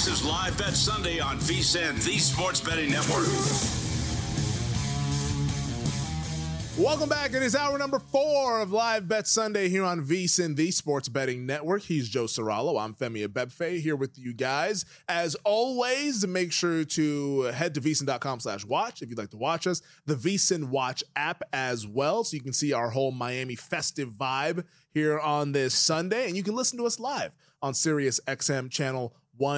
This is Live Bet Sunday on VSiN, the Sports Betting Network. Welcome back. It is hour number 4 of Live Bet Sunday here on VSiN, the Sports Betting Network. He's Joe Serralo. I'm Femi Abebfe here with you guys. As always, make sure to head to VSiN.com/watch if you'd like to watch us. The VSiN Watch app as well, so you can see our whole Miami festive vibe here on this Sunday. And you can listen to us live on Sirius XM channel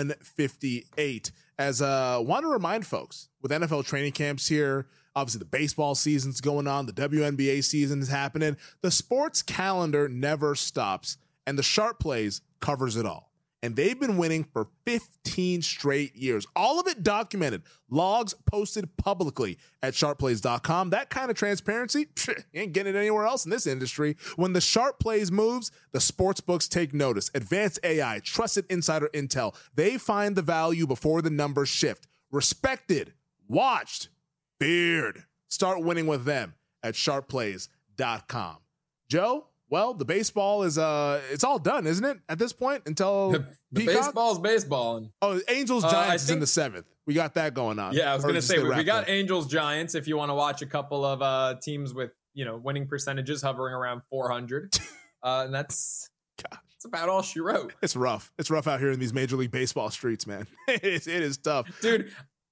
158. As want to remind folks, with NFL training camps here, obviously the baseball season's going on, the WNBA season is happening, the sports calendar never stops, and the Sharp Plays covers it all. And they've been winning for 15 straight years. All of it documented. Logs posted publicly at sharpplays.com. That kind of transparency, you ain't getting it anywhere else in this industry. When the Sharp Plays moves, the sports books take notice. Advanced AI, trusted insider intel. They find the value before the numbers shift. Respected, watched, feared. Start winning with them at sharpplays.com. Joe? Well, the baseball is it's all done, isn't it? At this point, until the baseball's baseballing. Oh, Angels Giants is in the 7th. We got that going on. Yeah, I was going to say we got Angels Giants. If you want to watch a couple of teams with winning percentages hovering around 400, and that's about all she wrote. It's rough. It's rough out here in these Major League Baseball streets, man. It is tough, dude.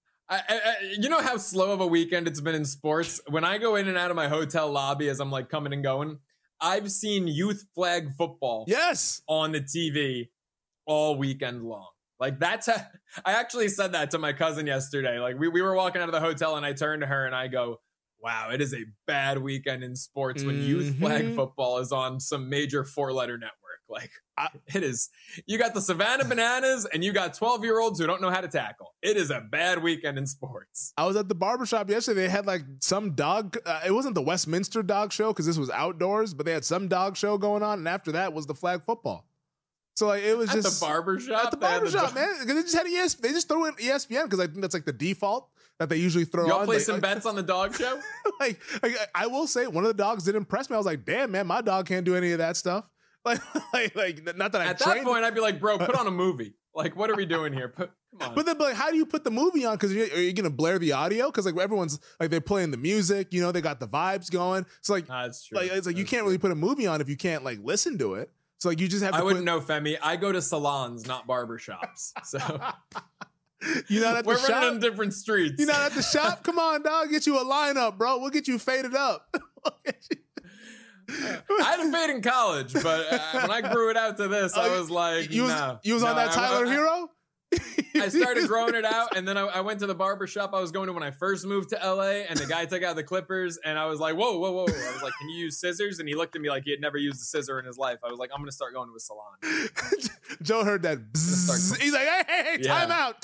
You know how slow of a weekend it's been in sports. When I go in and out of my hotel lobby as I'm like coming and going, I've seen youth flag football on the TV all weekend long. Like I actually said that to my cousin yesterday. Like we were walking out of the hotel and I turned to her and I go, wow, it is a bad weekend in sports when youth flag football is on some major 4-letter network. Like it is, you got the Savannah Bananas and you got 12-year-olds who don't know how to tackle. It is a bad weekend in sports. I was at the barbershop yesterday. They had like some dog. It wasn't the Westminster dog show because this was outdoors, but they had some dog show going on. And after that was the flag football. So like it was at just the barbershop. At the barbershop, man. Because they just had ESPN. They just throw in ESPN because I think that's like the default that they usually throw on. Y'all play some bets on the dog show? like I will say, one of the dogs did impress me. I was like, damn, man, my dog can't do any of that stuff. Like not that I at that point I'd be like, bro, put on a movie. Like, what are we doing here? Come on. But then, how do you put the movie on? Because are you gonna blare the audio? Because like everyone's like they're playing the music, they got the vibes going. So like, that's true. Like it's like you can't really put a movie on if you can't like listen to it. So like you just have to. I wouldn't know, Femi. I go to salons, not barbershops. So you're not at the shop. We're running on different streets. You're not at the shop. Come on, dog. Get you a lineup, bro. We'll get you faded up. I had a fade in college, but when I grew it out to this, I was like, you was on that Tyler Hero? I started growing it out, and then I went to the barbershop I was going to when I first moved to LA, and the guy took out the clippers, and I was like, whoa. I was like, can you use scissors? And he looked at me like he had never used a scissor in his life. I was like, I'm going to start going to a salon. Joe heard that. He's like, hey, time out.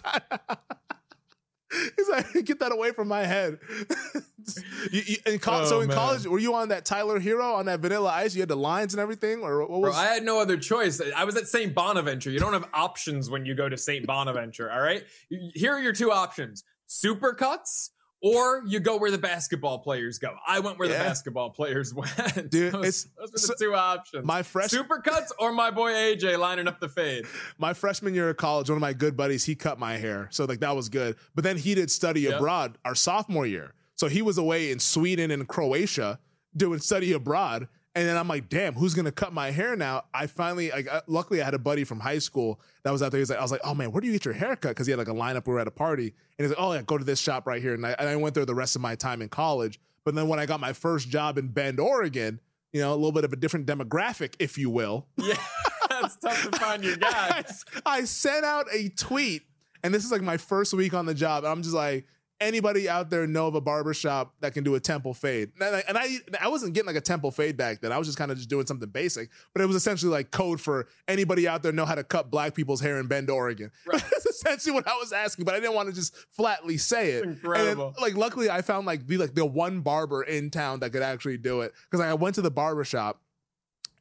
He's like, get that away from my head. In college, were you on that Tyler Hero, on that Vanilla Ice? You had the lines and everything? Or what was? Bro, I had no other choice. I was at St. Bonaventure. You don't have options when you go to St. Bonaventure, all right? Here are your two options. Supercuts, or you go where the basketball players go. I went where the basketball players went. Dude, those were the two options. Supercuts or my boy AJ lining up the fade. My freshman year of college, one of my good buddies, he cut my hair. So like that was good. But then he did study abroad our sophomore year. So he was away in Sweden and Croatia doing study abroad. And then I'm like, damn, who's going to cut my hair now? I finally, luckily I had a buddy from high school that was out there. I was like, oh man, where do you get your hair cut? Because he had like a lineup. We were at a party. And he's like, oh yeah, go to this shop right here. And I went there the rest of my time in college. But then when I got my first job in Bend, Oregon, a little bit of a different demographic, if you will. Yeah, it's tough to find your guys. I sent out a tweet, and this is like my first week on the job. I'm just like, anybody out there know of a barbershop that can do a temple fade? And I wasn't getting like a temple fade back then. I was just kind of just doing something basic, but it was essentially like code for anybody out there know how to cut black people's hair in Bend, Oregon. Right. That's essentially what I was asking, but I didn't want to just flatly say it. Incredible. And then, like, luckily I found the one barber in town that could actually do it. Cause I went to the barbershop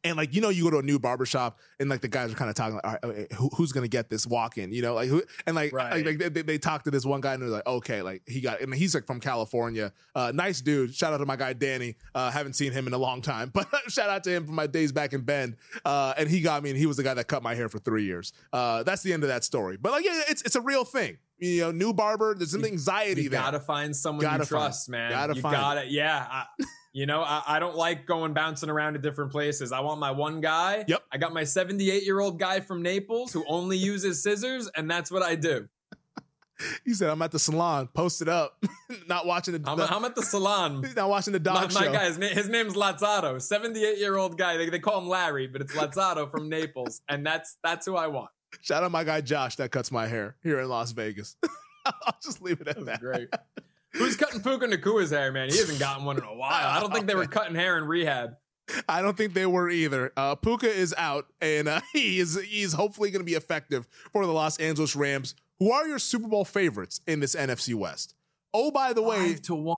And like, you go to a new barbershop and like the guys are kind of talking like, all right, who's going to get this walk in, like who, and like, right. like they talked to this one guy and they're like, okay, like and he's like from California, nice dude. Shout out to my guy, Danny. Haven't seen him in a long time, but shout out to him from my days back in Bend. And he got me and he was the guy that cut my hair for 3 years. That's the end of that story. But like, yeah, it's a real thing. New barber, there's some anxiety there. You gotta find someone you trust, man. You gotta, yeah. I don't like going bouncing around to different places. I want my one guy. Yep. I got my 78-year-old guy from Naples who only uses scissors, and that's what I do. He said, I'm at the salon, posted up, not watching the... I'm at the salon. He's not watching the dog show. My guy, his name's Lazzato, 78-year-old guy. They call him Larry, but it's Lazzato from Naples, and that's who I want. Shout out my guy Josh that cuts my hair here in Las Vegas. I'll just leave it at that. Great. Who's cutting Puka Nakua's hair, man? He hasn't gotten one in a while. I don't think they were cutting hair in rehab. I don't think they were either. Puka is out, and he's hopefully going to be effective for the Los Angeles Rams, who are your Super Bowl favorites in this NFC West. Oh, by the way,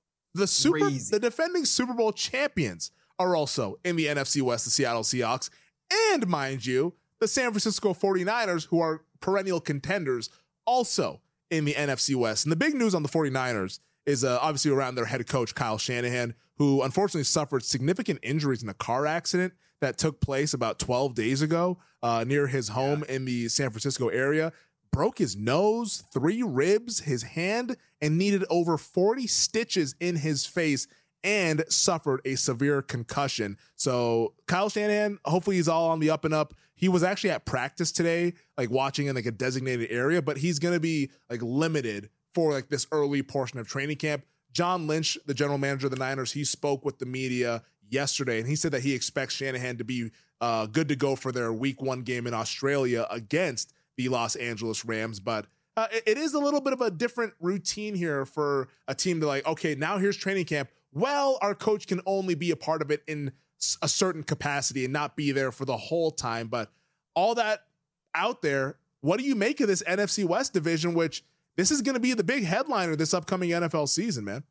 the defending Super Bowl champions are also in the NFC West, the Seattle Seahawks, and mind you, the San Francisco 49ers, who are perennial contenders, also in the NFC West. And the big news on the 49ers is obviously around their head coach, Kyle Shanahan, who unfortunately suffered significant injuries in a car accident that took place about 12 days ago near his home in the San Francisco area. Broke his nose, 3 ribs, his hand, and needed over 40 stitches in his face and suffered a severe concussion. So Kyle Shanahan, hopefully he's all on the up and up. He was actually at practice today, like watching in like a designated area, but he's going to be like limited for like this early portion of training camp. John Lynch, the general manager of the Niners, he spoke with the media yesterday, and he said that he expects Shanahan to be good to go for their week 1 game in Australia against the Los Angeles Rams. But it is a little bit of a different routine here for a team to like, okay, now here's training camp. Well, our coach can only be a part of it in a certain capacity and not be there for the whole time. But all that out there, what do you make of this NFC West division, which this is going to be the big headliner this upcoming NFL season, man?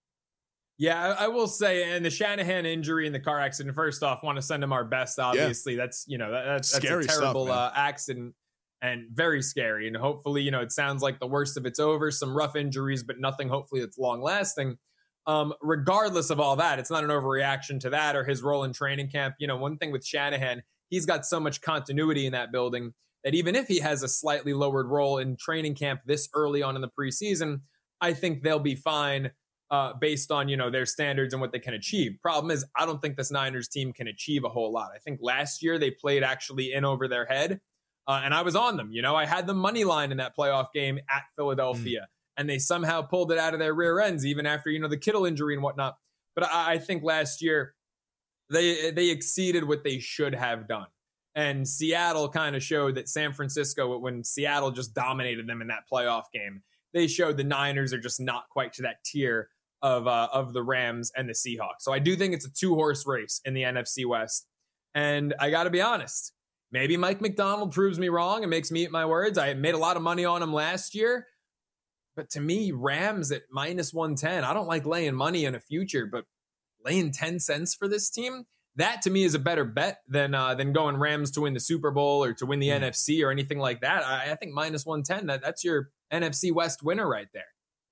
Yeah, I will say, and the Shanahan injury and the car accident, first off, want to send him our best, obviously. Yeah. That's a terrible accident and very scary. And hopefully, it sounds like the worst of it's over, some rough injuries, but nothing hopefully that's long lasting. Regardless of all that, it's not an overreaction to that or his role in training camp. One thing with Shanahan, he's got so much continuity in that building that even if he has a slightly lowered role in training camp this early on in the preseason, I think they'll be fine based on, their standards and what they can achieve. Problem is, I don't think this Niners team can achieve a whole lot. I think last year they played actually in over their head, and I was on them. I had the money line in that playoff game at Philadelphia, and they somehow pulled it out of their rear ends, even after, the Kittle injury and whatnot. But I think last year they exceeded what they should have done. And Seattle kind of showed that San Francisco, when Seattle just dominated them in that playoff game, they showed the Niners are just not quite to that tier of the Rams and the Seahawks. So I do think it's a 2-horse race in the NFC West. And I got to be honest, maybe Mike McDonald proves me wrong and makes me eat my words. I made a lot of money on him last year. But to me, Rams at -110, I don't like laying money in a future, but laying 10 cents for this team, that to me is a better bet than going Rams to win the Super Bowl or to win the NFC or anything like that. I think -110, that's your NFC West winner right there.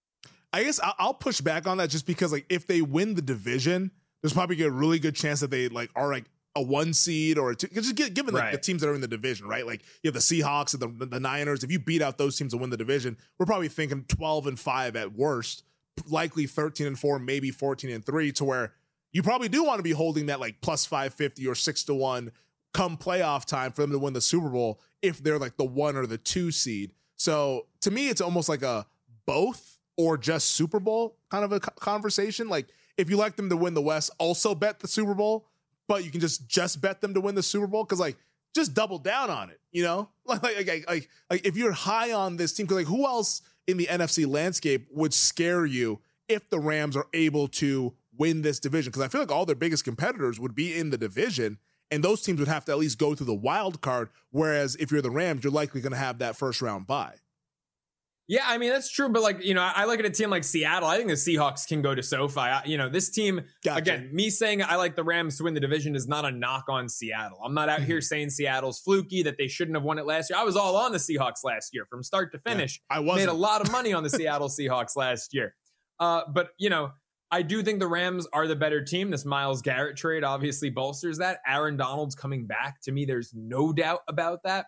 I guess I'll push back on that just because like if they win the division, there's probably a really good chance that they like are like a 1 seed or a 2, just given the teams that are in the division, right? Like you have the Seahawks and the Niners. If you beat out those teams to win the division, we're probably thinking 12-5 at worst, likely 13-4, maybe 14-3, to where you probably do want to be holding that like plus 550 or 6-1 come playoff time for them to win the Super Bowl if they're like the 1 or the 2 seed. So to me, it's almost like a both or just Super Bowl kind of a conversation. Like if you like them to win the West, also bet the Super Bowl, but you can just bet them to win the Super Bowl because like just double down on it, you know? Like if you're high on this team, because like who else in the NFC landscape would scare you if the Rams are able to win this division? Because I feel like all their biggest competitors would be in the division, and those teams would have to at least go through the wild card. Whereas if you're the Rams, you're likely going to have that first round bye. Yeah, I mean, that's true. But like, I look at a team like Seattle. I think the Seahawks can go to SoFi. This team, again, me saying I like the Rams to win the division is not a knock on Seattle. I'm not out here saying Seattle's fluky, that they shouldn't have won it last year. I was all on the Seahawks last year from start to finish. Yeah, I wasn't. Made a lot of money on the Seattle Seahawks last year. But I do think the Rams are the better team. This Myles Garrett trade obviously bolsters that. Aaron Donald's coming back. To me, there's no doubt about that.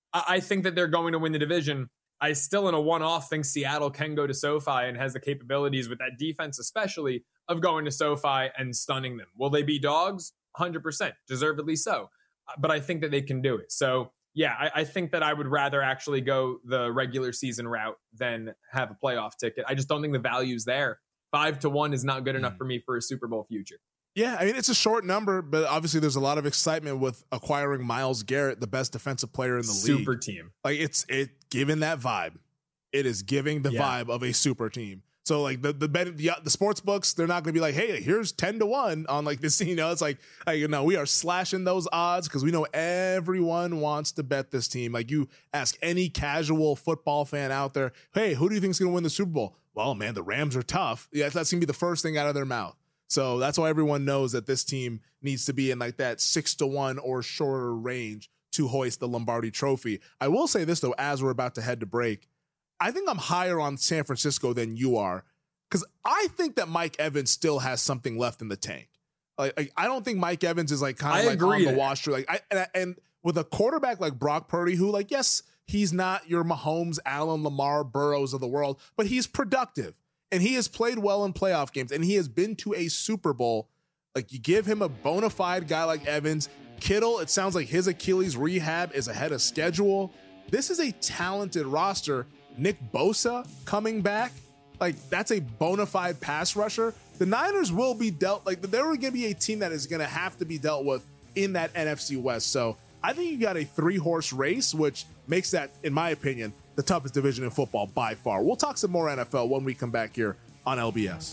I think that they're going to win the division. I still, in a one-off, think Seattle can go to SoFi and has the capabilities with that defense, especially, of going to SoFi and stunning them. Will they be dogs? 100%, deservedly so. But I think that they can do it. So, yeah, I think that I would rather actually go the regular season route than have a playoff ticket. I just don't think the value's there. 5-1 is not good enough for me for a Super Bowl future. Yeah, I mean, it's a short number, but obviously there's a lot of excitement with acquiring Myles Garrett, the best defensive player in the league. Super team. Like, it's giving that vibe. It is giving the vibe of a super team. So, like, the sports books, they're not going to be like, hey, here's 10-1 on, like, this. It's like we are slashing those odds because we know everyone wants to bet this team. Like, you ask any casual football fan out there, hey, who do you think is going to win the Super Bowl? Well, man, the Rams are tough. Yeah, that's going to be the first thing out of their mouth. So that's why everyone knows that this team needs to be in like that 6-1 or shorter range to hoist the Lombardi Trophy. I will say this, though, as we're about to head to break, I think I'm higher on San Francisco than you are, because I think that Mike Evans still has something left in the tank. Like I don't think Mike Evans is like kind of like on the wash. And with a quarterback like Brock Purdy, who, like, yes, he's not your Mahomes, Allen, Lamar, Burrows of the world, but he's productive. And he has played well in playoff games, and he has been to a Super Bowl. Like, you give him a bona fide guy like Evans. Kittle, it sounds like his Achilles rehab is ahead of schedule. This is a talented roster. Nick Bosa coming back, like, that's a bona fide pass rusher. The Niners will be dealt, like, they're going to be a team that is going to have to be dealt with in that NFC West. So I think you got a 3-horse race, which makes that, in my opinion, the toughest division in football by far. We'll talk some more NFL when we come back here on LBS.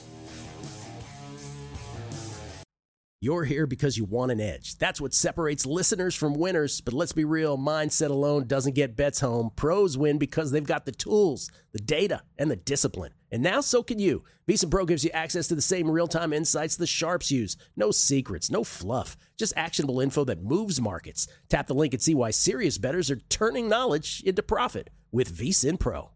You're here because you want an edge. That's what separates listeners from winners. But let's be real, mindset alone doesn't get bets home. Pros win because they've got the tools, the data, and the discipline. And now so can you. VSiN Pro gives you access to the same real-time insights the sharps use. No secrets, no fluff, just actionable info that moves markets. Tap the link and see why serious bettors are turning knowledge into profit with VSiN Pro.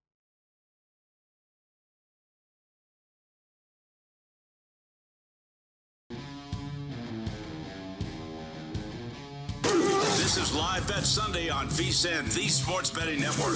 This is Live Bet Sunday on VSiN, the Sports Betting Network.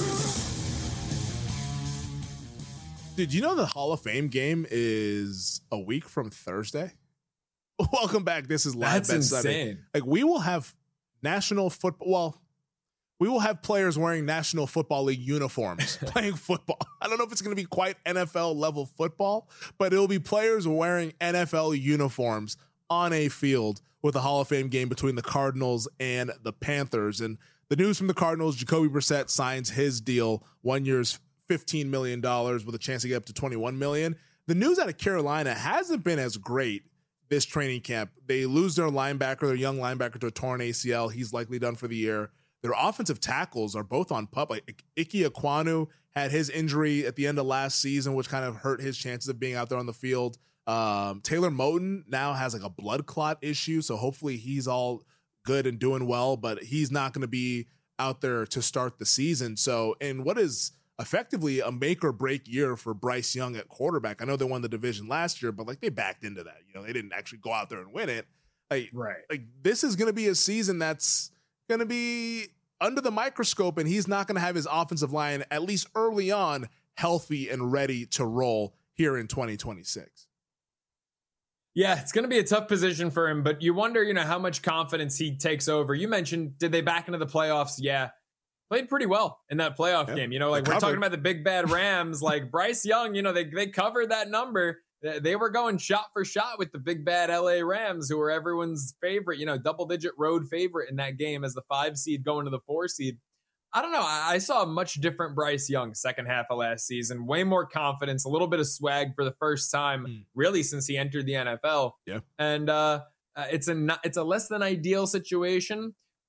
Dude, you know the Hall of Fame game is a week from Thursday? Welcome back. This is Live Bet Sunday. Like, we will have national football. Well, we will have players wearing National Football League uniforms playing football. I don't know if it's going to be quite NFL level football, but it'll be players wearing NFL uniforms on a field with a Hall of Fame game between the Cardinals and the Panthers. And the news from the Cardinals, Jacoby Brissett signs his deal, 1 year's $15 million with a chance to get up to $21 million. The news out of Carolina hasn't been as great this training camp. They lose their linebacker, their young linebacker, to a torn ACL. He's likely done for the year. Their offensive tackles are both on pup. Like, Ike Ekwonu had his injury at the end of last season, which kind of hurt his chances of being out there on the field. Taylor Moton now has like a blood clot issue, so hopefully he's all good and doing well, but he's not going to be out there to start the season. So, in what is effectively a make or break year for Bryce Young at quarterback, I know they won the division last year, but like, they backed into that. They didn't actually go out there and win it. Like this is going to be a season that's going to be under the microscope, and he's not going to have his offensive line, at least early on, healthy and ready to roll here in 2026. Yeah, it's going to be a tough position for him, but you wonder, how much confidence he takes over. You mentioned, did they back into the playoffs? Yeah. Played pretty well in that playoff game. We're talking about the big bad Rams, like Bryce Young, they covered that number. They were going shot for shot with the big bad LA Rams, who were everyone's favorite, double-digit road favorite in that game as the 5 seed going to the 4 seed. I don't know. I saw a much different Bryce Young second half of last season. Way more confidence, a little bit of swag for the first time, really, since he entered the NFL. Yeah. And it's a less than ideal situation,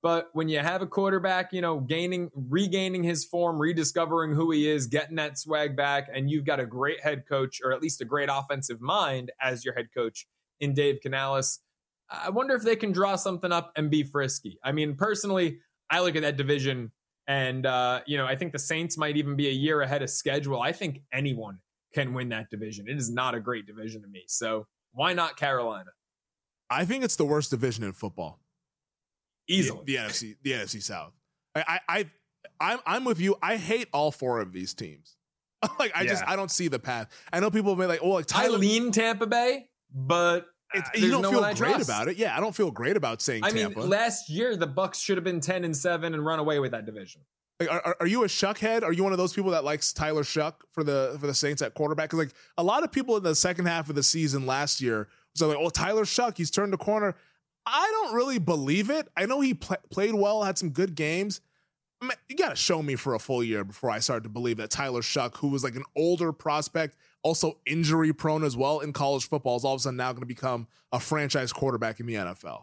But when you have a quarterback, regaining his form, rediscovering who he is, getting that swag back, and you've got a great head coach, or at least a great offensive mind as your head coach in Dave Canales, I wonder if they can draw something up and be frisky. I mean, personally, I look at that division and, I think the Saints might even be a year ahead of schedule. I think anyone can win that division. It is not a great division to me. So why not Carolina? I think it's the worst division in football. Easily. The NFC South. I'm with you. I hate all four of these teams. I don't see the path. I know people may I lean Tampa Bay, but you don't feel great about it. Yeah, I don't feel great about saying Tampa. Last year the Bucs should have been 10-7 and run away with that division. Are you a Shuck head? Are you one of those people that likes Tyler Shuck for the Saints at quarterback? Because a lot of people in the second half of the season last year was Tyler Shuck, he's turned the corner. I don't really believe it. I know he played well, had some good games. You got to show me for a full year before I start to believe that Tyler Shuck, who was an older prospect, also injury prone as well in college football, is all of a sudden now going to become a franchise quarterback in the NFL.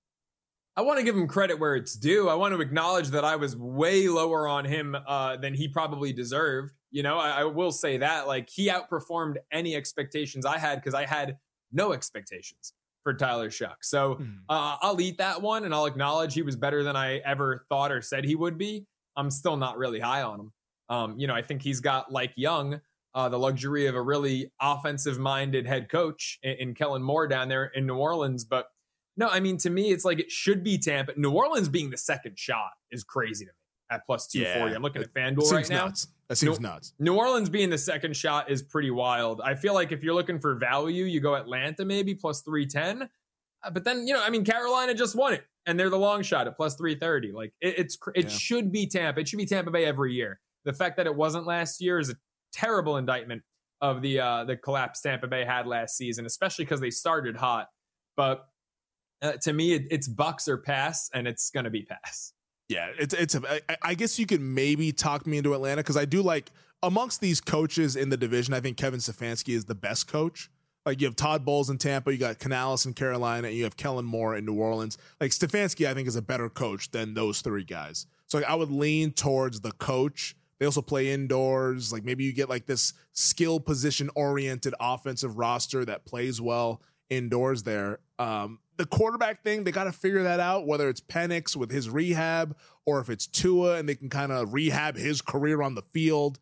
I want to give him credit where it's due. I want to acknowledge that I was way lower on him than he probably deserved. I will say that he outperformed any expectations I had because I had no expectations for Tyler Shuck. So I'll eat that one and I'll acknowledge he was better than I ever thought or said he would be. I'm still not really high on him. I think he's got, like Young, the luxury of a really offensive-minded head coach in Kellen Moore down there in New Orleans. But no, to me, it's it should be Tampa. New Orleans being the second shot is crazy to me at plus 240. I'm looking at FanDuel right now. That seems nuts. New Orleans being the second shot is pretty wild. I feel like if you're looking for value, you go Atlanta maybe plus 310. But then, Carolina just won it, and they're the long shot at plus 330. It should be Tampa. It should be Tampa Bay every year. The fact that it wasn't last year is a terrible indictment of the collapse Tampa Bay had last season, especially because they started hot. But to me, it's Bucs or pass, and it's going to be pass. Yeah, I guess you could maybe talk me into Atlanta because I do amongst these coaches in the division, I think Kevin Stefanski is the best coach. You have Todd Bowles in Tampa, you got Canales in Carolina, and you have Kellen Moore in New Orleans. Stefanski, I think, is a better coach than those three guys. So I would lean towards the coach. They also play indoors. Maybe you get this skill position oriented offensive roster that plays well indoors there. The quarterback thing, they got to figure that out, whether it's Penix with his rehab or if it's Tua and they can kind of rehab his career on the field.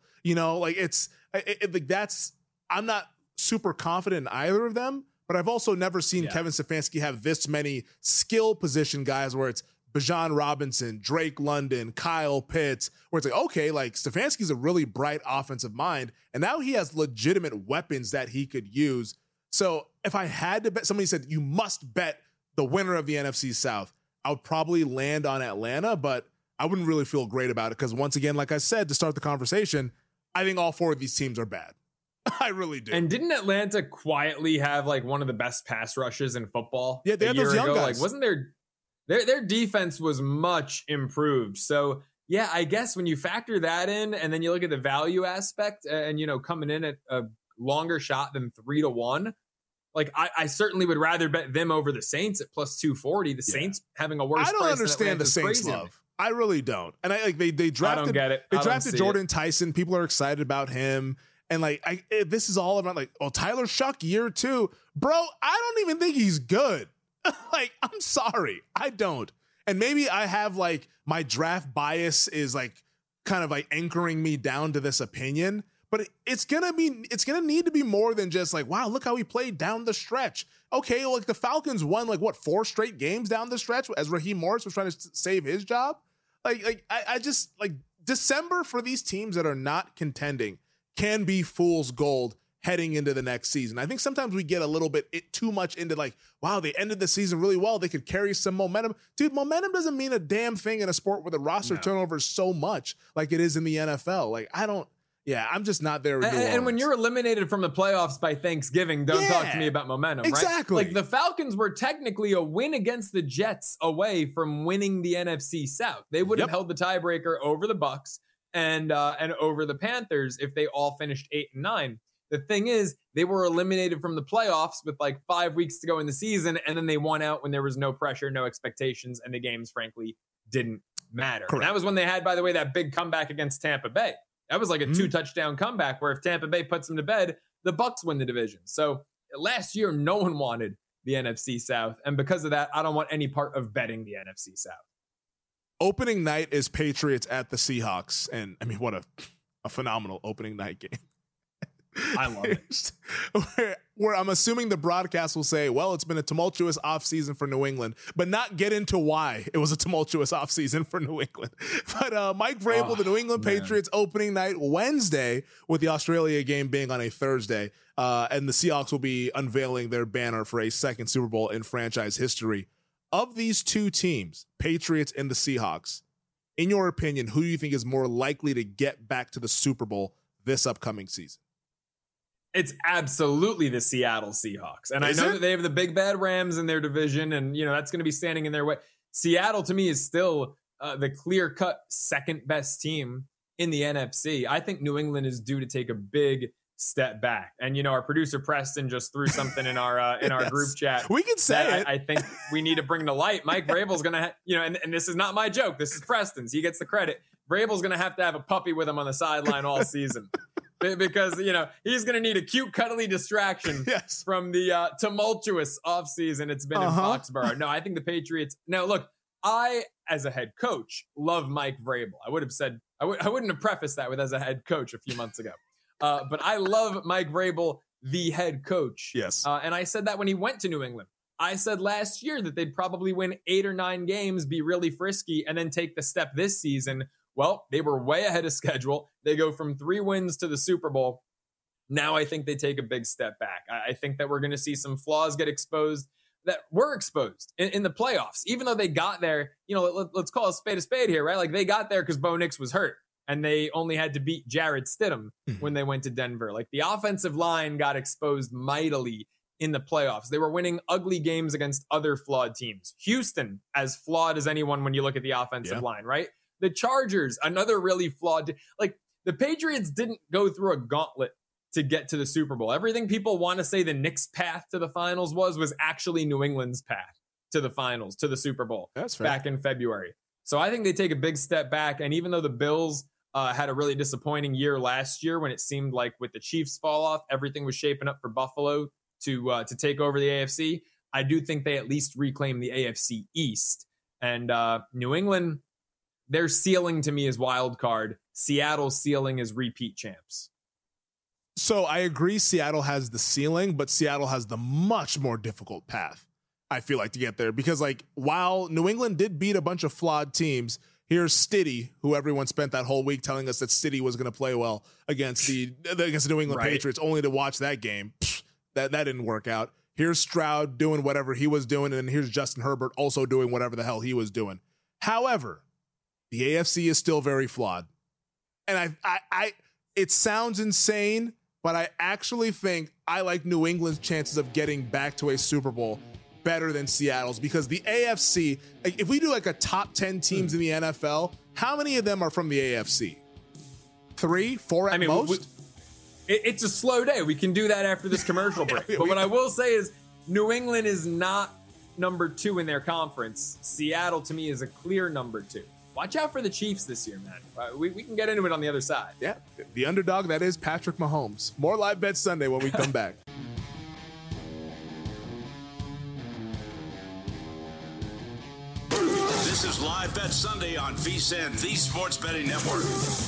I'm not super confident in either of them, but I've also never seen Kevin Stefanski have this many skill position guys where it's Bijan Robinson, Drake London, Kyle Pitts, where it's Stefanski's a really bright offensive mind, and now he has legitimate weapons that he could use. So if I had to bet, somebody said you must bet the winner of the NFC South, I would probably land on Atlanta, but I wouldn't really feel great about it because once again, like I said to start the conversation, I think all four of these teams are bad. I really do. And didn't Atlanta quietly have one of the best pass rushes in football? Yeah, they had those young guys. Wasn't their defense was much improved. So yeah, I guess when you factor that in and then you look at the value aspect and coming in at a longer shot than 3-1. I certainly would rather bet them over the Saints at plus 240. The Saints having a worse price. I don't understand the Saints love. I really don't. And they drafted. I don't get it. They drafted Jordan Tyson. People are excited about him. And this is all about Tyler Shuck year 2, bro. I don't even think he's good. I'm sorry, I don't. And maybe I have my draft bias is kind of anchoring me down to this opinion. But it's gonna need to be more than just wow, look how he played down the stretch. Okay, the Falcons won 4 straight games down the stretch as Raheem Morris was trying to save his job. I just December for these teams that are not contending can be fool's gold heading into the next season. I think sometimes we get a little bit too much into wow, they ended the season really well. They could carry some momentum. Dude, momentum doesn't mean a damn thing in a sport where the roster turnover is so much like it is in the NFL. I'm just not there. And when you're eliminated from the playoffs by Thanksgiving, don't talk to me about momentum, right? Exactly. The Falcons were technically a win against the Jets away from winning the NFC South. They would have held the tiebreaker over the Bucs and over the Panthers if they all finished 8-9. The thing is, they were eliminated from the playoffs with 5 weeks to go in the season, and then they won out when there was no pressure, no expectations, and the games, frankly, didn't matter. Correct. And that was when they had, by the way, that big comeback against Tampa Bay. That was like a 2-touchdown comeback where if Tampa Bay puts them to bed, the Bucs win the division. So last year, no one wanted the NFC South. And because of that, I don't want any part of betting the NFC South. Opening night is Patriots at the Seahawks. And I mean, what a phenomenal opening night game. I love it. Where I'm assuming the broadcast will say, well, it's been a tumultuous offseason for New England, but not get into why it was a tumultuous offseason for New England. But Mike Vrabel, the New England Patriots opening night Wednesday, with the Australia game being on a Thursday. And the Seahawks will be unveiling their banner for a second Super Bowl in franchise history. Of these two teams, Patriots and the Seahawks, in your opinion, who do you think is more likely to get back to the Super Bowl this upcoming season? It's absolutely the Seattle Seahawks. And I know that they have the big bad Rams in their division, and that's going to be standing in their way. Seattle, to me, is still the clear-cut second best team in the NFC. I think New England is due to take a big step back. And our producer Preston just threw something in our group chat. We can say it. I think we need to bring to light. Mike Vrabel's going to, and this is not my joke. This is Preston's. He gets the credit. Vrabel's going to have a puppy with him on the sideline all season. Because, he's going to need a cute, cuddly distraction from the tumultuous offseason it's been in Foxborough. No, I think the Patriots. Now, look, I, as a head coach, love Mike Vrabel. I would have said, I wouldn't have prefaced that with as a head coach a few months ago. But I love Mike Vrabel, the head coach. Yes. And I said that when he went to New England. I said last year that they'd probably win 8 or 9 games, be really frisky, and then take the step this season. Well, they were way ahead of schedule. They go from 3 wins to the Super Bowl. Now I think they take a big step back. I think that we're going to see some flaws get exposed that were exposed in the playoffs. Even though they got there, let's call a spade here, right? Like they got there because Bo Nix was hurt and they only had to beat Jarrett Stidham when they went to Denver. Like the offensive line got exposed mightily in the playoffs. They were winning ugly games against other flawed teams. Houston, as flawed as anyone when you look at the offensive line, right? The Chargers, another really flawed. Like the Patriots didn't go through a gauntlet to get to the Super Bowl. Everything people want to say the Knicks' path to the finals was actually New England's path to the finals, to the Super Bowl. That's fair. Back in February. So I think they take a big step back. And even though the Bills had a really disappointing year last year when it seemed like with the Chiefs fall off, everything was shaping up for Buffalo to take over the AFC, I do think they at least reclaim the AFC East. And New England, their ceiling to me is wild card. Seattle's ceiling is repeat champs. So I agree Seattle has the ceiling, but Seattle has the much more difficult path, I feel like, to get there. Because while New England did beat a bunch of flawed teams, here's Stiddy, who everyone spent that whole week telling us that Stiddy was going to play well against the New England Patriots, only to watch that game. That didn't work out. Here's Stroud doing whatever he was doing, and here's Justin Herbert also doing whatever the hell he was doing. However, the AFC is still very flawed. And I it sounds insane, but I actually think I like New England's chances of getting back to a Super Bowl better than Seattle's, because the AFC, if we do a top 10 teams in the NFL, how many of them are from the AFC? 3, 4 at most? It's a slow day. We can do that after this commercial break. But what I will say is New England is not number 2 in their conference. Seattle, to me, is a clear number 2. Watch out for the Chiefs this year, man. We can get into it on the other side. Yeah, the underdog, that is Patrick Mahomes. More Live Bet Sunday when we come back. This is Live Bet Sunday on VSiN, the Sports Betting Network.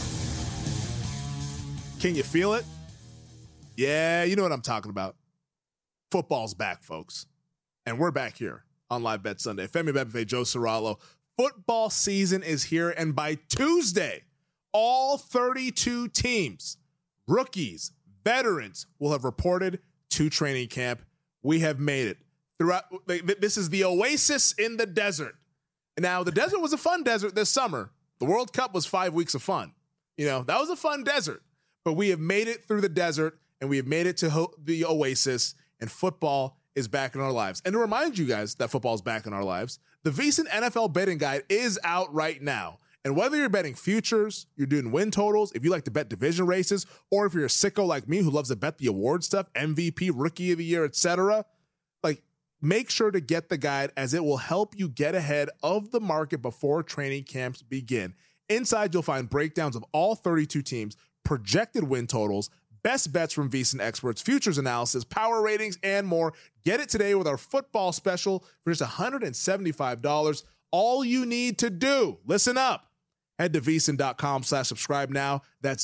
Can you feel it? Yeah, you know what I'm talking about. Football's back, folks. And we're back here on Live Bet Sunday. Femi Bebefe, Joe Serralo. Football season is here, and by Tuesday, all 32 teams, rookies, veterans, will have reported to training camp. We have made it. This is the oasis in the desert. Now, the desert was a fun desert this summer. The World Cup was 5 weeks of fun. That was a fun desert. But we have made it through the desert, and we have made it to the oasis, and football is back in our lives. And to remind you guys that football is back in our lives, the VSiN NFL betting guide is out right now. And whether you're betting futures, you're doing win totals, if you like to bet division races, or if you're a sicko like me who loves to bet the award stuff, MVP, Rookie of the Year, etc., Make sure to get the guide, as it will help you get ahead of the market before training camps begin. Inside, you'll find breakdowns of all 32 teams, projected win totals, best bets from VSiN experts, futures analysis, power ratings, and more. Get it today with our football special for just $175. All you need to do, listen up, head to vsin.com/subscribe now. That's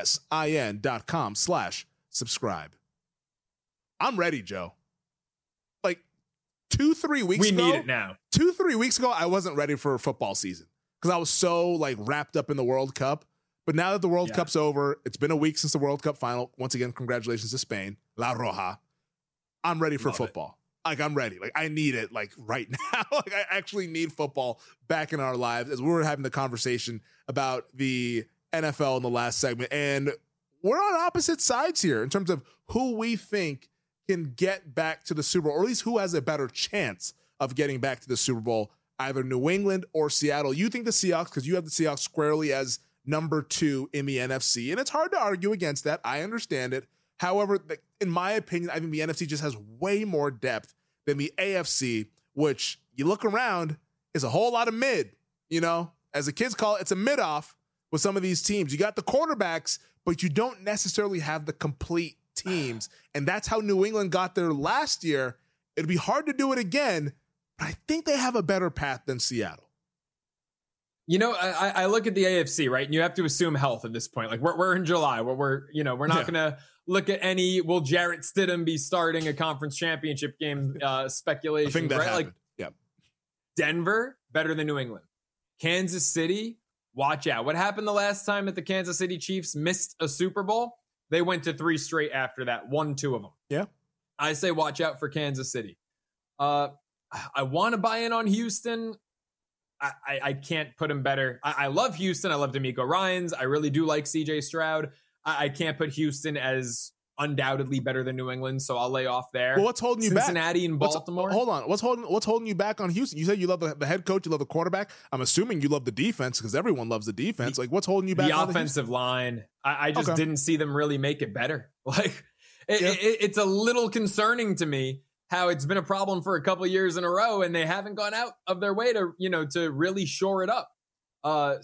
vsin.com/subscribe. I'm ready, Joe. 2-3 weeks ago. We need it now. 2-3 weeks ago, I wasn't ready for football season because I was so wrapped up in the World Cup. But now that the World Cup's over, it's been a week since the World Cup final. Once again, congratulations to Spain. La Roja. I'm ready for football. I'm ready. I need it right now. I actually need football back in our lives, as we were having the conversation about the NFL in the last segment. And we're on opposite sides here in terms of who we think can get back to the Super Bowl, or at least who has a better chance of getting back to the Super Bowl, either New England or Seattle. You think the Seahawks, because you have the Seahawks squarely as number 2 in the NFC, and it's hard to argue against that. I understand it. However, in my opinion, I think the NFC just has way more depth than the AFC, which you look around is a whole lot of mid, as the kids call it. It's a mid-off with some of these teams. You got the quarterbacks, but you don't necessarily have the complete teams, and that's how New England got there last year. It'd be hard to do it again, but I think they have a better path than Seattle. I look at the AFC, right? And you have to assume health at this point. We're in July. We're not going to look at any, will Jarrett Stidham be starting a conference championship game speculation, I think that right? happened. Denver, better than New England. Kansas City, watch out. What happened the last time that the Kansas City Chiefs missed a Super Bowl? They went to 3 straight after that, won 2 of them. Yeah. I say watch out for Kansas City. I want to buy in on Houston. I can't put him better. I love Houston. I love DeMeco Ryans. I really do like CJ Stroud. I can't put Houston as undoubtedly better than New England, so I'll lay off there. Well, what's holding you back? Cincinnati and Baltimore. Hold on. What's holding you back on Houston? You said you love the head coach, you love the quarterback. I'm assuming you love the defense, because everyone loves the defense. What's holding you back? The offensive line. I just didn't see them really make it better. It's a little concerning to me how it's been a problem for a couple of years in a row, and they haven't gone out of their way to really shore it up. Then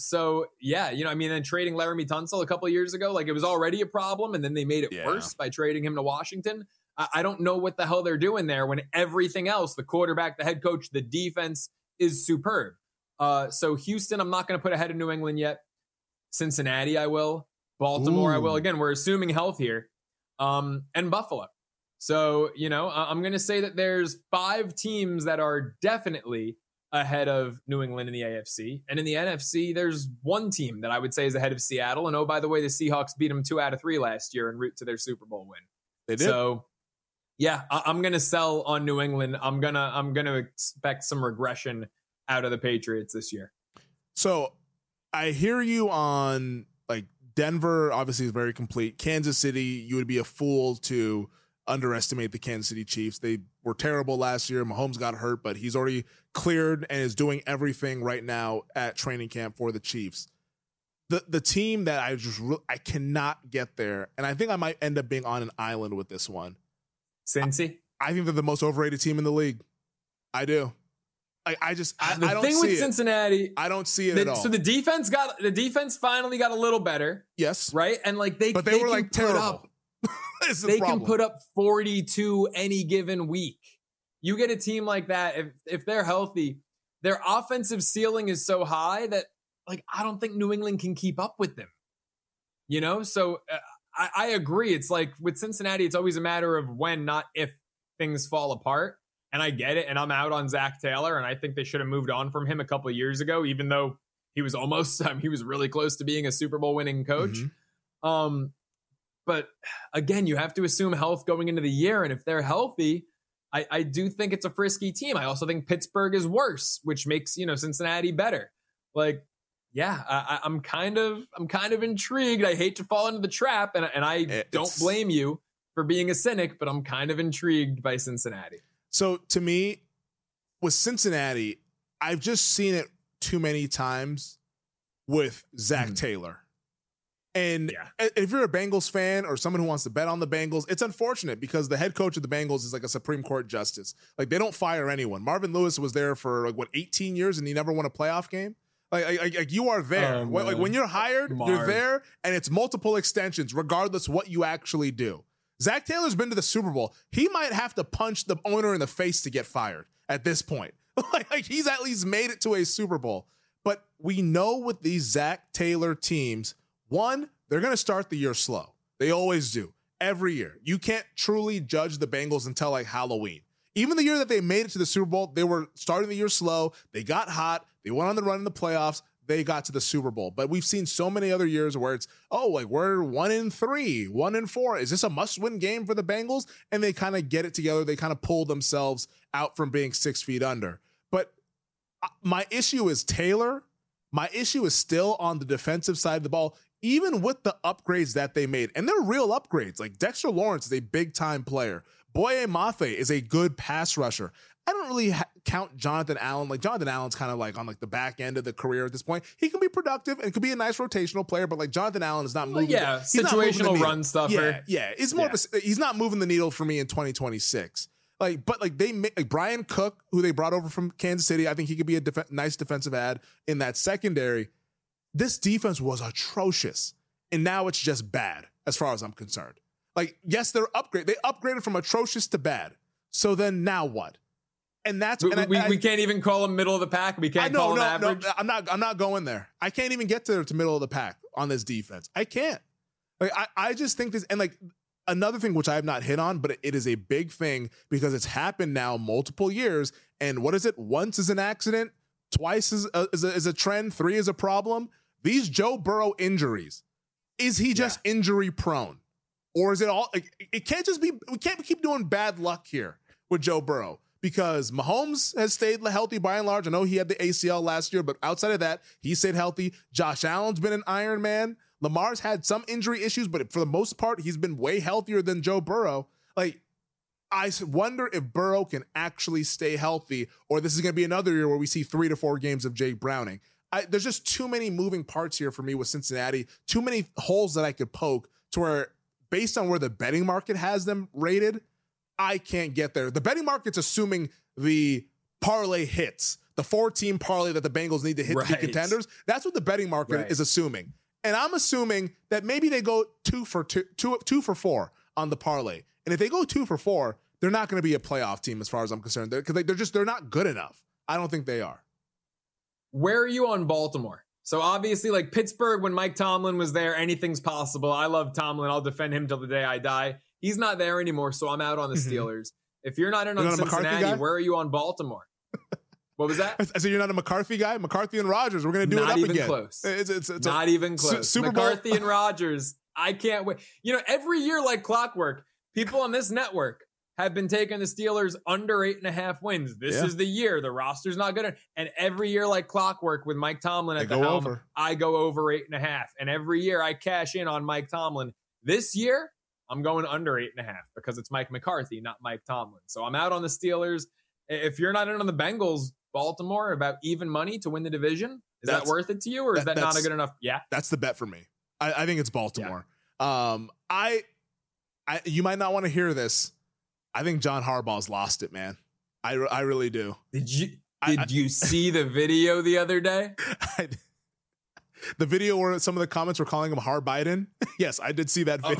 trading Laramie Tunsil a couple of years ago, it was already a problem, and then they made it worse by trading him to Washington. I don't know what the hell they're doing there when everything else, the quarterback, the head coach, the defense, is superb. So Houston, I'm not going to put ahead of New England yet. Cincinnati, I will. Baltimore, I will. Again, we're assuming health here. And Buffalo. So, I'm going to say that there's 5 teams that are definitely ahead of New England in the AFC. And in the NFC, there's 1 team that I would say is ahead of Seattle. And oh, by the way, the Seahawks beat them 2 out of 3 last year en route to their Super Bowl win. They did. So, yeah, I'm going to sell on New England. I'm going to expect some regression out of the Patriots this year. So I hear you on Denver obviously is very complete. Kansas City, you would be a fool to underestimate the Kansas City Chiefs. They were terrible last year. Mahomes got hurt, but he's already cleared and is doing everything right now at training camp for the Chiefs. The team that I cannot get there, and I think I might end up being on an island with this one. Cincy? I think they're the most overrated team in the league. I do. I don't see it. The thing with Cincinnati, I don't see it at all. So the defense finally got a little better. Yes. Right? And they were terrible. They can put up 42 any given week. You get a team like that, if they're healthy, their offensive ceiling is so high that I don't think New England can keep up with them. So I agree. It's with Cincinnati, it's always a matter of when, not if, things fall apart. And I get it. And I'm out on Zach Taylor. And I think they should have moved on from him a couple of years ago, even though he was he was really close to being a Super Bowl winning coach. Mm-hmm. But again, you have to assume health going into the year. And if they're healthy, I do think it's a frisky team. I also think Pittsburgh is worse, which makes, Cincinnati better. I'm kind of intrigued. I hate to fall into the trap, and I don't blame you for being a cynic, but I'm kind of intrigued by Cincinnati. So to me, with Cincinnati, I've just seen it too many times with Zach Taylor. And if you're a Bengals fan or someone who wants to bet on the Bengals, it's unfortunate because the head coach of the Bengals is like a Supreme Court justice. Like, they don't fire anyone. Marvin Lewis was there for 18 years and he never won a playoff game. Like you are there. Like when you're hired, you're there, and it's multiple extensions, regardless what you actually do. Zach Taylor's been to the Super Bowl. He might have to punch the owner in the face to get fired at this point. like he's at least made it to a Super Bowl. But we know with these Zach Taylor teams, one, they're going to start the year slow. They always do. Every year. You can't truly judge the Bengals until like Halloween. Even the year that they made it to the Super Bowl, they were starting the year slow. They got hot. They went on the run in the playoffs. They got to the Super Bowl. But we've seen so many other years where it's, we're 1-3, 1-4. Is this a must-win game for the Bengals? And they kind of get it together. They kind of pull themselves out from being 6 feet under. But my issue is Taylor. My issue is still on the defensive side of the ball, even with the upgrades that they made. And they're real upgrades. Like Dexter Lawrence is a big-time player. Boye Mafe is a good pass rusher. I don't really count Jonathan Allen. Like, Jonathan Allen's kind of like on like the back end of the career at this point. He can be productive and could be a nice rotational player, but like Jonathan Allen is not moving. Situational run stuffer. Yeah. It's more of he's not moving the needle for me in 2026. But they make Brian Cook, who they brought over from Kansas City. I think he could be a nice defensive add in that secondary. This defense was atrocious, and now it's just bad as far as I'm concerned. Like, yes, they upgraded from atrocious to bad. So then now what? And that's we can't even call them middle of the pack. We can't call them average. No, I'm not going there. I can't even get to middle of the pack on this defense. I can't. Like, I just think this, and like another thing which I have not hit on, but it is a big thing because it's happened now multiple years. And what is it? Once is an accident, twice is a trend, 3 is a problem. These Joe Burrow injuries, is he just injury prone? Or is it all, it can't just be, we can't keep doing bad luck here with Joe Burrow because Mahomes has stayed healthy by and large. I know he had the ACL last year, but outside of that, he stayed healthy. Josh Allen's been an Iron Man. Lamar's had some injury issues, but for the most part, he's been way healthier than Joe Burrow. Like, I wonder if Burrow can actually stay healthy, or this is going to be another year where we see 3 to 4 games of Jake Browning. There's just too many moving parts here for me with Cincinnati, too many holes that I could poke to where, based on where the betting market has them rated, I can't get there. The betting market's assuming the parlay hits, the 4-team parlay that the Bengals need to hit to be contenders. That's what the betting market is assuming. And I'm assuming that maybe they go 2 for 4 on the parlay. And if they go 2 for 4, they're not going to be a playoff team as far as I'm concerned. Because they're not good enough. I don't think they are. Where are you on Baltimore? So obviously, like Pittsburgh, when Mike Tomlin was there, anything's possible. I love Tomlin. I'll defend him till the day I die. He's not there anymore, so I'm out on the Steelers. If you're not in on Cincinnati, where are you on Baltimore? What was that? So you're not a McCarthy guy? McCarthy and Rodgers, we're going to do it up again. Close. It's not even close. Super McCarthy and Rodgers, I can't wait. You know, every year like clockwork, people on this network have been taking the Steelers under 8.5 wins. This is the year. The roster's not good. And every year like clockwork with Mike Tomlin at the helm, I go over 8.5. And every year I cash in on Mike Tomlin. This year, I'm going under 8.5 because it's Mike McCarthy, not Mike Tomlin. So I'm out on the Steelers. If you're not in on the Bengals, Baltimore, about even money to win the division, is that worth it to you, or is that not a good enough? Yeah, that's the bet for me. I think it's Baltimore. Yeah. You might not want to hear this. I think John Harbaugh's lost it, man. I really do. Did you see the video the other day? The video where some of the comments were calling him Har Biden? Yes, I did see that video.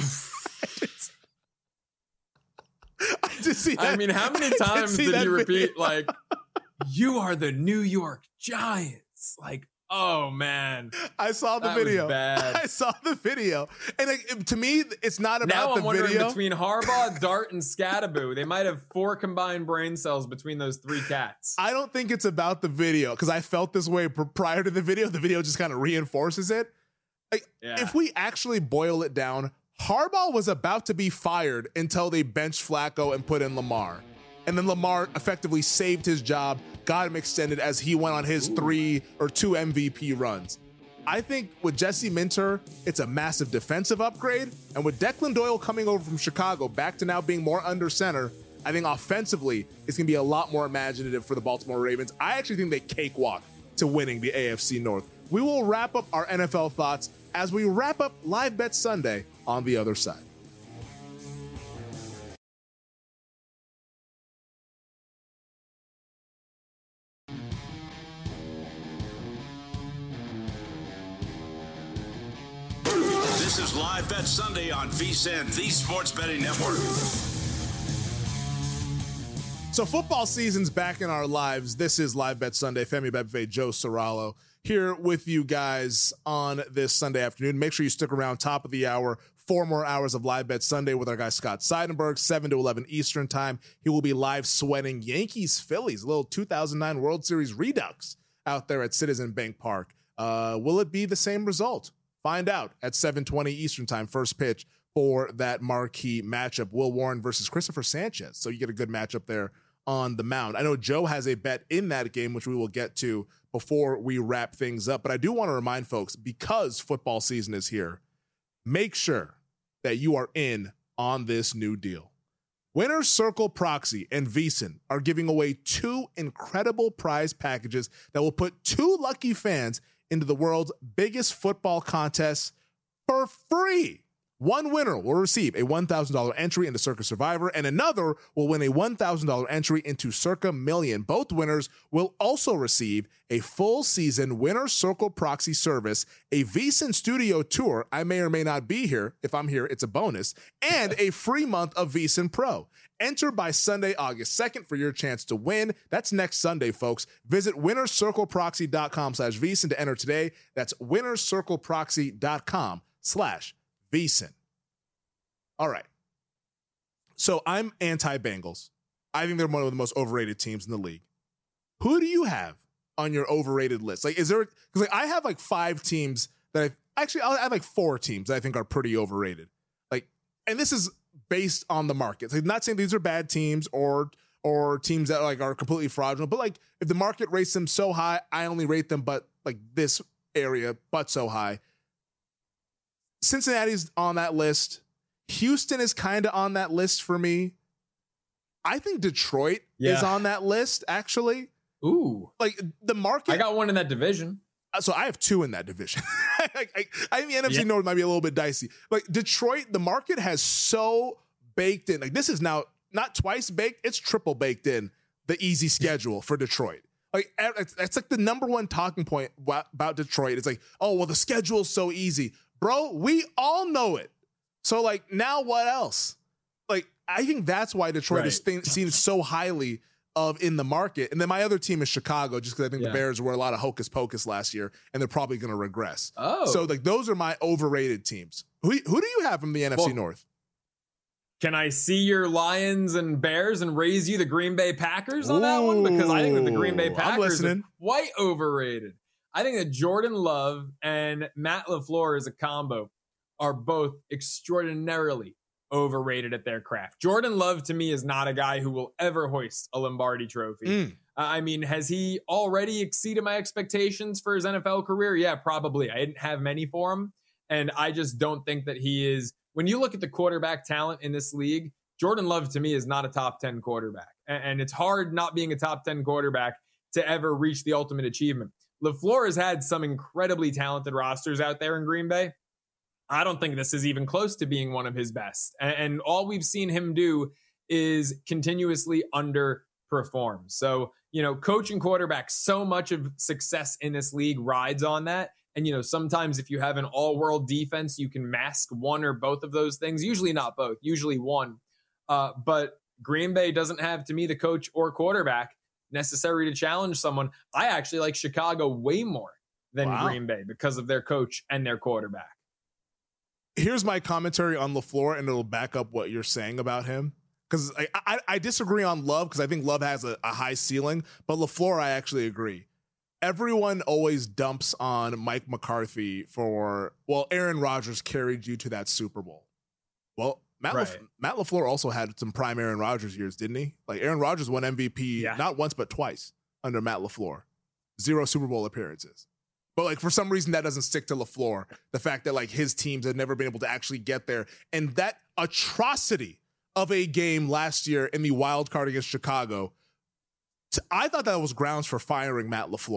I did see that. I mean, how many times did he repeat, like, you are the New York Giants? Like, oh, man. I saw the video. I saw the video. And to me, it's not about the video. Now I'm wondering between Harbaugh, Dart, and Scadaboo, they might have 4 combined brain cells between those 3 cats. I don't think it's about the video because I felt this way prior to the video. The video just kind of reinforces it. If we actually boil it down, Harbaugh was about to be fired until they benched Flacco and put in Lamar. And then Lamar effectively saved his job, got him extended as he went on his 3 or 2 MVP runs. I think with Jesse Minter, it's a massive defensive upgrade. And with Declan Doyle coming over from Chicago back to now being more under center, I think offensively, it's going to be a lot more imaginative for the Baltimore Ravens. I actually think they cakewalk to winning the AFC North. We will wrap up our NFL thoughts as we wrap up Live Bet Sunday on the other side. This is Live Bet Sunday on VSiN, the Sports Betting Network. So football season's back in our lives. This is Live Bet Sunday. Femi Bebefe, Joe Serralo here with you guys on this Sunday afternoon. Make sure you stick around, top of the hour, 4 more hours of Live Bet Sunday with our guy Scott Seidenberg, 7 to 11 Eastern time. He will be live sweating Yankees-Phillies, a little 2009 World Series redux out there at Citizen Bank Park. Will it be the same result? Find out at 7:20 Eastern time, first pitch for that marquee matchup. Will Warren versus Christopher Sanchez. So you get a good matchup there on the mound. I know Joe has a bet in that game, which we will get to before we wrap things up. But I do want to remind folks, because football season is here, make sure that you are in on this new deal. Winner's Circle Proxy and VSiN are giving away 2 incredible prize packages that will put 2 lucky fans into the world's biggest football contest for free. One winner will receive a $1,000 entry into Circa Survivor, and another will win a $1,000 entry into Circa Million. Both winners will also receive a full season Winner's Circle Proxy service, a VSiN studio tour. I may or may not be here. If I'm here, it's a bonus, and a free month of VSiN Pro. Enter by Sunday, August 2nd for your chance to win. That's next Sunday, folks. Visit winnercircleproxy.com/VSiN to enter today. That's winnercircleproxy.com/VSiN. All right. So I'm anti-Bengals. I think they're one of the most overrated teams in the league. Who do you have on your overrated list? Like, is there, because like I have like 5 teams that I have like 4 teams that I think are pretty overrated. Like, and this is based on the market. So I'm not saying these are bad teams or teams that like are completely fraudulent, but like if the market rates them so high, I only rate them but like this area, but so high. Cincinnati's on that list. Houston is kind of on that list for me. I think Detroit is on that list, actually. Ooh. Like the market. I got one in that division. So I have 2 in that division. I think the NFC North might be a little bit dicey. Like Detroit, the market has so baked in. Like this is now not twice baked, it's triple baked in the easy schedule for Detroit. Like it's like the number one talking point about Detroit. It's like, oh, well, the schedule's so easy. Bro, we all know it. So like now what else? Like I think that's why Detroit is seen so highly of in the market. And then my other team is Chicago, just because I think the Bears were a lot of hocus pocus last year and they're probably going to regress. Oh. So like those are my overrated teams. Who do you have from the NFC North? Can I see your Lions and Bears and raise you the Green Bay Packers on that one? Because I think that the Green Bay Packers are quite overrated. I think that Jordan Love and Matt LaFleur as a combo are both extraordinarily overrated at their craft. Jordan Love, to me, is not a guy who will ever hoist a Lombardi trophy. I mean, has he already exceeded my expectations for his NFL career? Yeah, probably. I didn't have many for him. And I just don't think that he is. When you look at the quarterback talent in this league, Jordan Love, to me, is not a top 10 quarterback. And it's hard not being a top 10 quarterback to ever reach the ultimate achievement. LaFleur has had some incredibly talented rosters out there in Green Bay. I don't think this is even close to being one of his best. And all we've seen him do is continuously underperform. So, you know, coaching quarterbacks, so much of success in this league rides on that. And, you know, sometimes if you have an all-world defense, you can mask one or both of those things. Usually not both, usually one. But Green Bay doesn't have, to me, the coach or quarterback necessary to challenge someone. I actually like Chicago way more than Green Bay because of their coach and their quarterback. Here's my commentary on LaFleur, and it'll back up what you're saying about him. Because I disagree on Love, because I think Love has a high ceiling, but LaFleur, I actually agree. Everyone always dumps on Mike McCarthy for, well, Aaron Rodgers carried you to that Super Bowl. Well, Matt LaFleur also had some prime Aaron Rodgers years, didn't he? Like Aaron Rodgers won MVP not once but twice under Matt LaFleur. 0 Super Bowl appearances. But like for some reason that doesn't stick to LaFleur. The fact that like his teams have never been able to actually get there. And that atrocity of a game last year in the wild card against Chicago, I thought that was grounds for firing Matt LaFleur.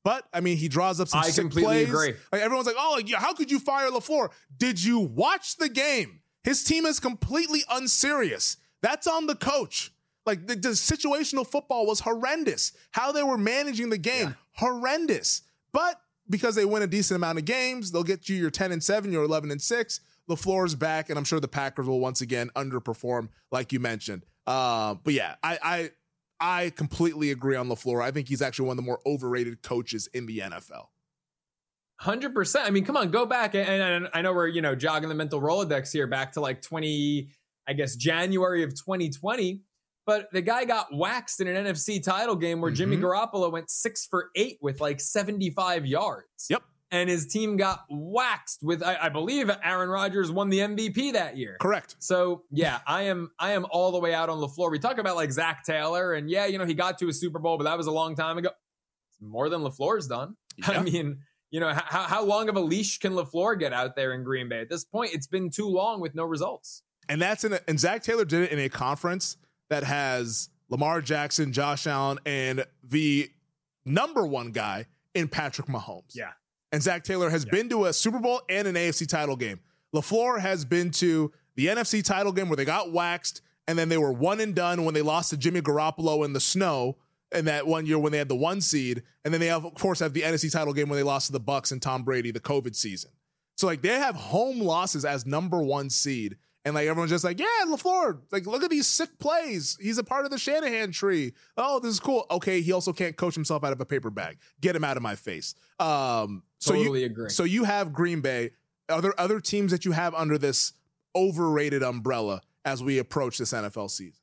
But I mean, he draws up some sick plays. I completely agree. Like everyone's like, "Oh, how could you fire LaFleur?" Did you watch the game? His team is completely unserious. That's on the coach. Like the situational football was horrendous. How they were managing the game, horrendous. But because they win a decent amount of games, they'll get you your 10-7, your 11-6. LaFleur's back, and I'm sure the Packers will once again underperform, like you mentioned. But yeah, I completely agree on LaFleur. I think he's actually one of the more overrated coaches in the NFL. 100%. I mean, come on, go back. And I know we're, jogging the mental Rolodex here back to like January of 2020. But the guy got waxed in an NFC title game where Jimmy Garoppolo went 6 for 8 with like 75 yards. Yep. And his team got waxed with, I believe Aaron Rodgers won the MVP that year. Correct. So yeah, I am all the way out on LaFleur. We talk about like Zach Taylor and he got to a Super Bowl, but that was a long time ago. It's more than LaFleur's done. Yeah. I mean, how long of a leash can LaFleur get out there in Green Bay? At this point, it's been too long with no results. And and Zach Taylor did it in a conference that has Lamar Jackson, Josh Allen, and the number one guy in Patrick Mahomes. Yeah. And Zach Taylor has been to a Super Bowl and an AFC title game. LaFleur has been to the NFC title game where they got waxed, and then they were one and done when they lost to Jimmy Garoppolo in the snow in that 1 year when they had the 1 seed. And then they, of course, have the NFC title game when they lost to the Bucs and Tom Brady, the COVID season. So, like, they have home losses as number 1 seed. And like everyone's just like, yeah, LaFleur, like look at these sick plays. He's a part of the Shanahan tree. Oh, this is cool. Okay, he also can't coach himself out of a paper bag. Get him out of my face. Totally agree. So you have Green Bay. Are there other teams that you have under this overrated umbrella as we approach this NFL season?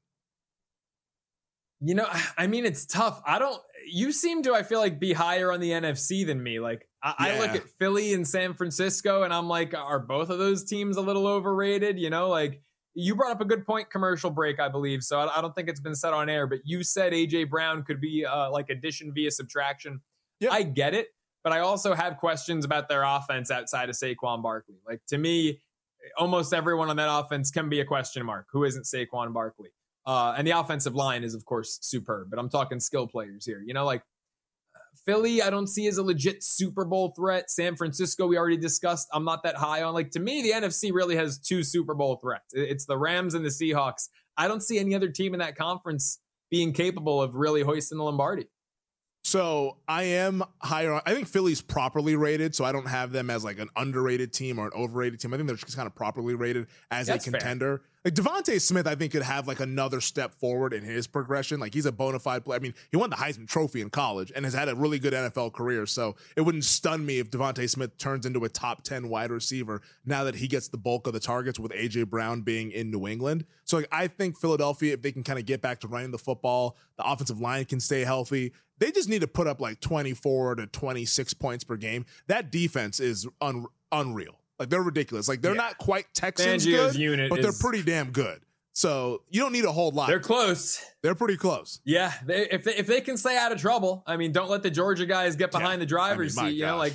I mean, it's tough. You seem to, I feel like, be higher on the NFC than me. Like, I look at Philly and San Francisco, and I'm like, are both of those teams a little overrated? Like, you brought up a good point, commercial break, I believe. So I don't think it's been said on air, but you said A.J. Brown could be like addition via subtraction. Yep. I get it, but I also have questions about their offense outside of Saquon Barkley. Like, to me, almost everyone on that offense can be a question mark. Who isn't Saquon Barkley? And the offensive line is, of course, superb, but I'm talking skill players here. Philly, I don't see as a legit Super Bowl threat. San Francisco, we already discussed. I'm not that high on. Like, to me, the NFC really has 2 Super Bowl threats. It's the Rams and the Seahawks. I don't see any other team in that conference being capable of really hoisting the Lombardi. So I am higher on, I think Philly's properly rated, so I don't have them as like an underrated team or an overrated team. I think they're just kind of properly rated as a contender. Fair. Like Devontae Smith, I think could have like another step forward in his progression. Like he's a bona fide player. I mean, he won the Heisman Trophy in college and has had a really good NFL career. So it wouldn't stun me if Devontae Smith turns into a top 10 wide receiver now that he gets the bulk of the targets with A.J. Brown being in New England. So like, I think Philadelphia, if they can kind of get back to running the football, the offensive line can stay healthy. They just need to put up like 24 to 26 points per game. That defense is unreal. Like they're ridiculous. Like they're not quite Texans Fangio's good, unit but they're pretty damn good. So you don't need a whole lot. They're close. They're pretty close. Yeah, if they can stay out of trouble, I mean, don't let the Georgia guys get behind the driver's seat.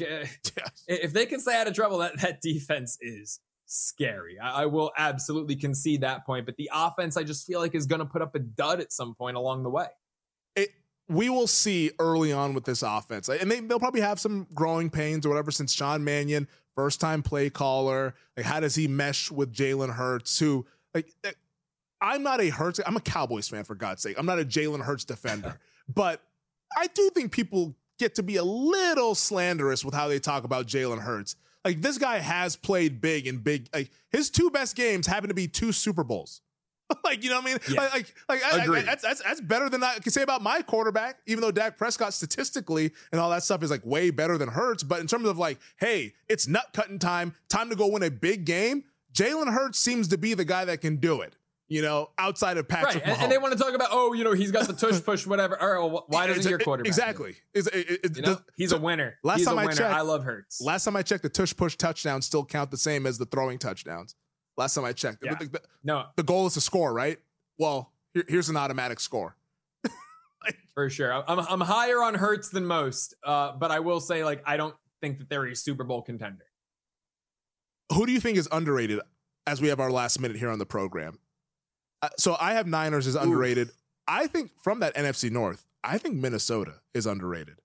If they can stay out of trouble, that defense is scary. I will absolutely concede that point. But the offense, I just feel like is going to put up a dud at some point along the way. We will see early on with this offense. And they'll probably have some growing pains or whatever since Sean Mannion, first-time play caller. Like, how does he mesh with Jalen Hurts, who, like, I'm not a Hurts. I'm a Cowboys fan, for God's sake. I'm not a Jalen Hurts defender. But I do think people get to be a little slanderous with how they talk about Jalen Hurts. Like, this guy has played big and big. Like, his 2 best games happen to be 2 Super Bowls. Like, you know what I mean? Yeah. That's better than I can say about my quarterback, even though Dak Prescott statistically and all that stuff is like way better than Hurts. But in terms of like, hey, it's nut cutting time to go win a big game. Jalen Hurts seems to be the guy that can do it, outside of Patrick Mahomes. And they want to talk about, he's got the tush push, whatever. All right, well, why doesn't your quarterback? Exactly. He's a winner. He's a winner. I love Hurts. Last time I checked, the tush push touchdowns still count the same as the throwing touchdowns. Last time I checked. Yeah. The goal is to score, right? Well, here's an automatic score. For sure. I'm higher on Hurts than most, but I will say, like, I don't think that they're a Super Bowl contender. Who do you think is underrated as we have our last minute here on the program? So I have Niners as underrated. I think from that NFC North, I think Minnesota is underrated.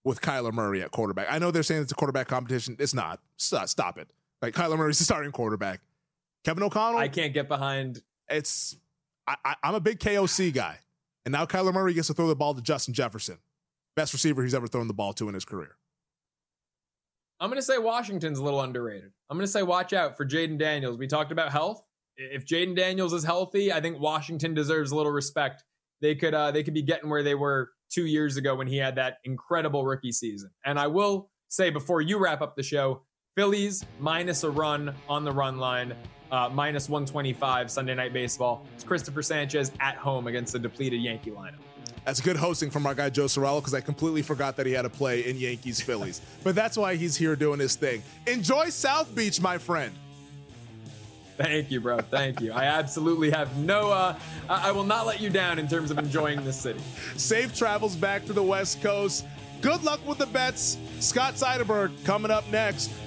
with Kyler Murray at quarterback. I know they're saying it's a quarterback competition. It's not. Stop it. Like, Kyler Murray's the starting quarterback. Kevin O'Connell, I can't get behind. I'm a big KOC guy. And now Kyler Murray gets to throw the ball to Justin Jefferson. Best receiver he's ever thrown the ball to in his career. I'm going to say Washington's a little underrated. I'm going to say watch out for Jaden Daniels. We talked about health. If Jaden Daniels is healthy, I think Washington deserves a little respect. They could be getting where they were 2 years ago when he had that incredible rookie season. And I will say before you wrap up the show, Phillies minus a run on the run line, minus 125 Sunday Night Baseball. It's Christopher Sanchez at home against the depleted Yankee lineup. That's good hosting from our guy Joe Sorello, because I completely forgot that he had a play in Yankees Phillies. But that's why he's here doing his thing. Enjoy South Beach, my friend. Thank you, bro. Thank you. I absolutely have no, I will not let you down in terms of enjoying this city. Safe travels back to the West Coast. Good luck with the bets. Scott Seidenberg coming up next.